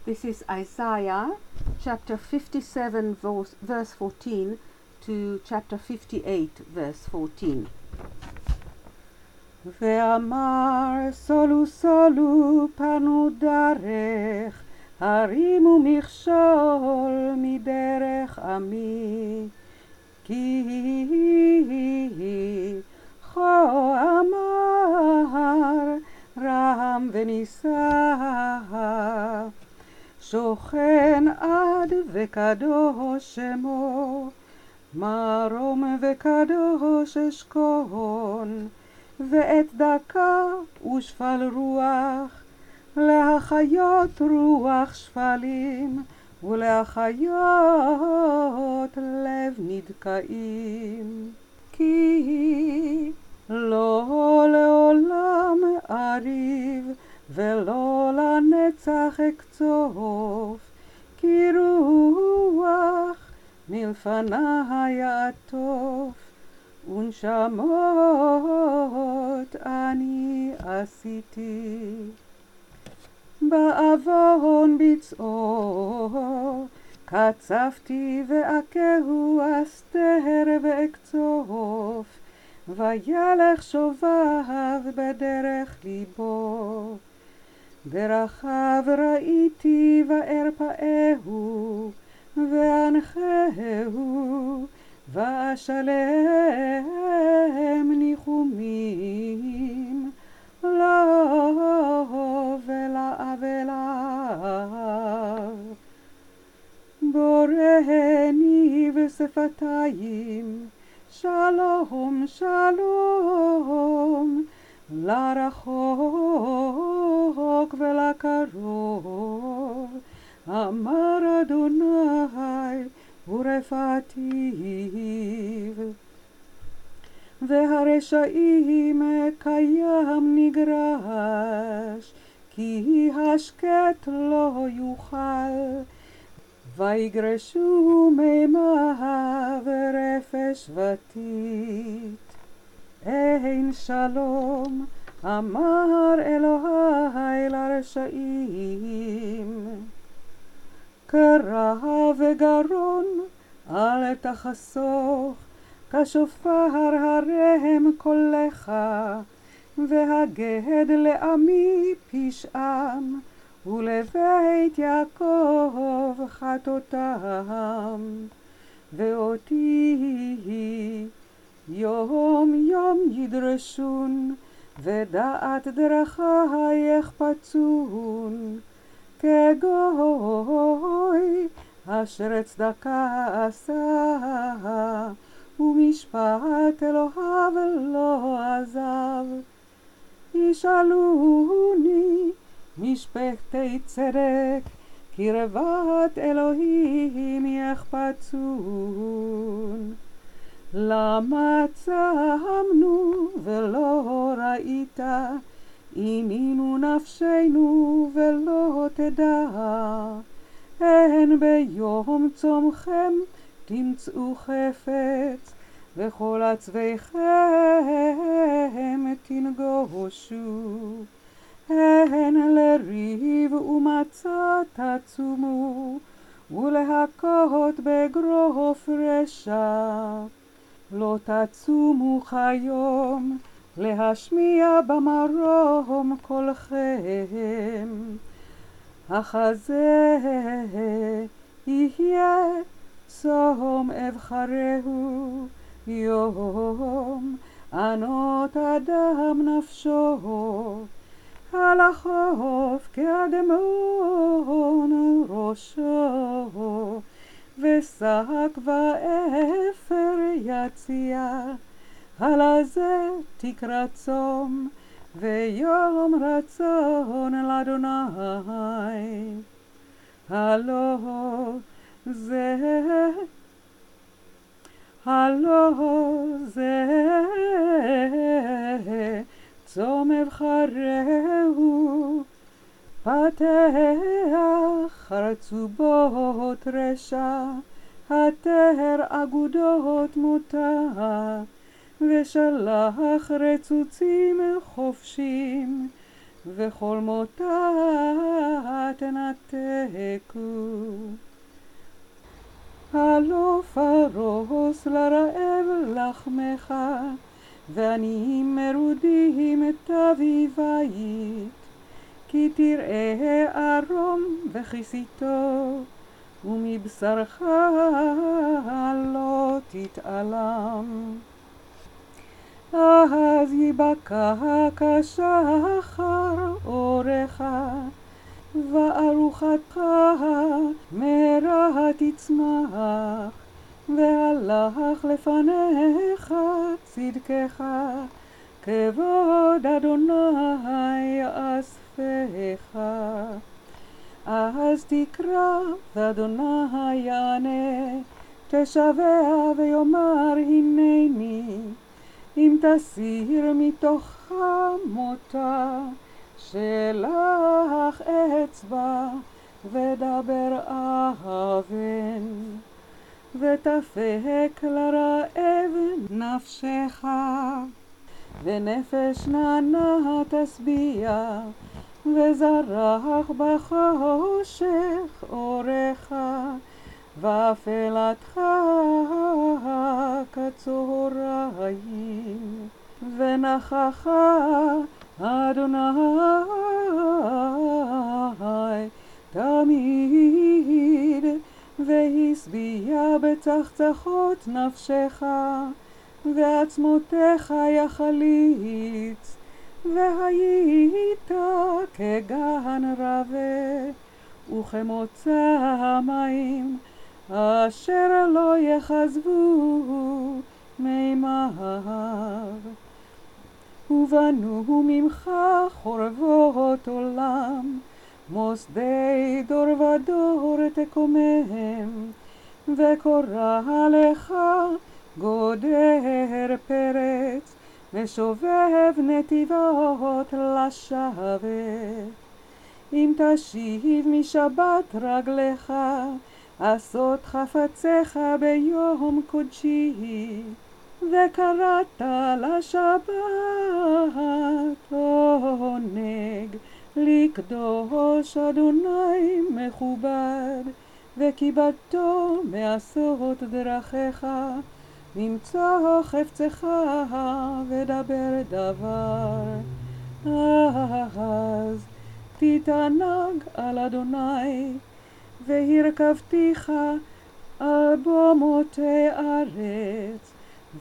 This is Isaiah chapter 57 verse 14 to chapter 58 verse 14. ואמר סולו סולו פנו דרך, הרימו מכשול מדרך עמי, כי כה אמר רם ונישא, שוכן עד וקדוש שמו, מרום וקדוש אשכון, ואת דקה ושפל רוח, להחיות רוח שפלים, ולהחיות לב נדכאים. כי לא לעולם אריב, ולא לנצח אקצוף, כי רוח מלפני יעטוף, ונשמות אני עשיתי. בעוון ביצעו קצפתי ועקהו אסתר ואקצוף, וילך שובב בדרך ליבו. דרכיו ראיתי וארפאהו, ואנחהו, ואשלם ניחומים לו ולאבליו. בורני בשפתיים, שלום שלום, לרחוק ולקרוב, אמר אדוני ורפאתיו. והרשעים קיים נגרש, כי השקט לא יוכל, ויגרשו מימה ורפש ותית. אין שלום, אמר אלוהי לרשעים. קרע וגרון אל תחסוך, כשופר הרם קולך, והגד לעמי פשעם, ולבית יעקב חטאותם. ואותי יום יום ידרשון, ודעת דרכי יחפצון, כגוי אשר צדקה עשה, ומשפט אלוהיו לא עזב. ישאלוני משפטי צדק, קרבת אלוהים יחפצון. למה צמנו ולא ראית, עינינו נפשנו ולא תדע. הן ביום צומכם תמצאו חפץ, וכל עצביכם תנגושו. הן לריב ומצה תצומו, ולהכות בגרוף רשע. לא תצומו כיום, להשמיע במרום קולכם. החזה יהיה צום אבחרהו, יום ענות אדם נפשו. הלחוף כאדמון ראשו, ושק ואפר יציע. הלזה תקרא צום, ויום רצון לאדוני. הלא זה צום אבחרהו, פתח חרצובות רשע, התר אגודות מותה, ושלח רצוצים חופשים, וחולמותה תנתקו. הלא פרוס לרעב לחמך, ועניים מרודים תביא בית, כי תראה ערום וכיסיתו, ומבשרך לא תתעלם. אז ייבקע כשחר אורך, וארוחתך מהרה תצמח, והלך לפניך צדקך, כבוד אדוני אספך. אז תקרא ואדוני יענה, תשבע ויאמר הנני, אם תסיר מתוך מותה, שלח אצבע ודבר אבן, ותפק לרעב נפשך, ונפש נענה תשביע, וזרח בחושך אורך, ואפלתך כצהריים, ונחך אדוני תמיד, והשביע בצחצחות נפשך, ועצמותיך יחליץ, והיית כגן רבה, וכמוצא מים אשר לא יחזבו מימיו. ובנו ממך חורבות עולם, מוסדי דור ודור תקומם, וקורא לך גודר פרץ, ושובב נתיבות לשבת. אם תשיב משבת רגליך, עשות חפציך ביום קודשי, וקראת לשבת עונג, לקדוש אדוני מכובד, וכיבדתו מעשות דרכיך, למצוא חפצך ודבר דבר. אז תתענג על אדוני, והרכבתיך על במותי ארץ,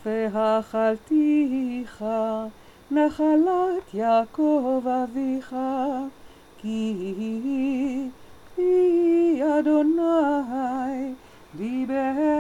והאכלתיך נחלת יעקב אביך, כי אדוני דיבר.